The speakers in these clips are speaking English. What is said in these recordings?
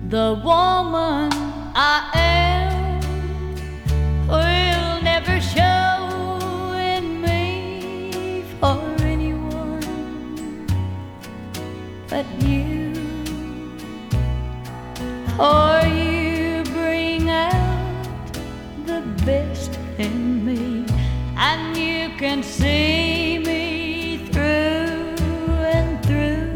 The woman I am will never show in me for anyone but you. For you bring out the best in me, and you can see me through and through.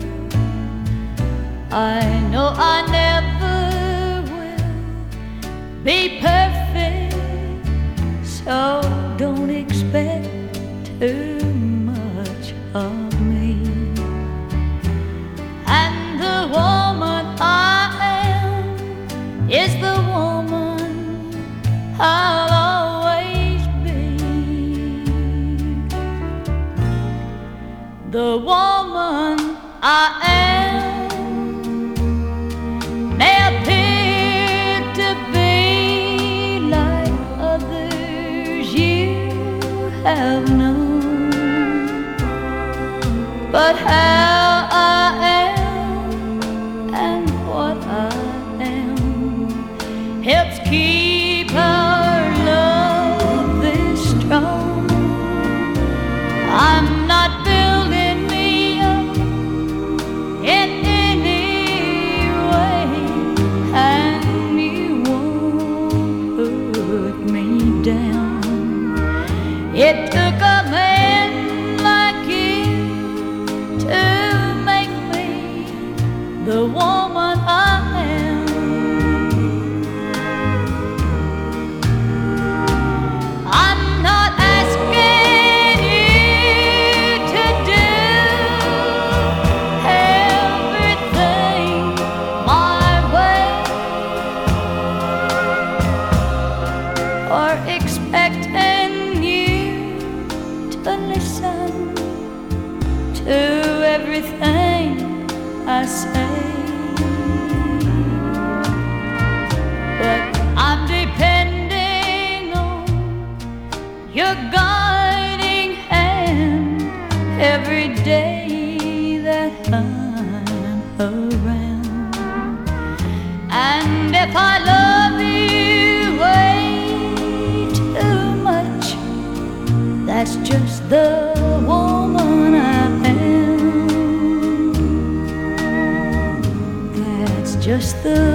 I know I never will be perfect, so don't expect too much of me. And the woman I am is the woman I'll always be. The woman I am may appear to be like others you have known, but how I am and what I am helps keep our love this strong. I'm not building me up in any way, and you won't put me down. It took a man like you to make me the woman I am. I'm not asking you to do everything my way, or expecting you to listen to everything I say. But I'm depending on your guiding hand every day that I'm around. And if I love you way too much, that's just the woman I am. That's just the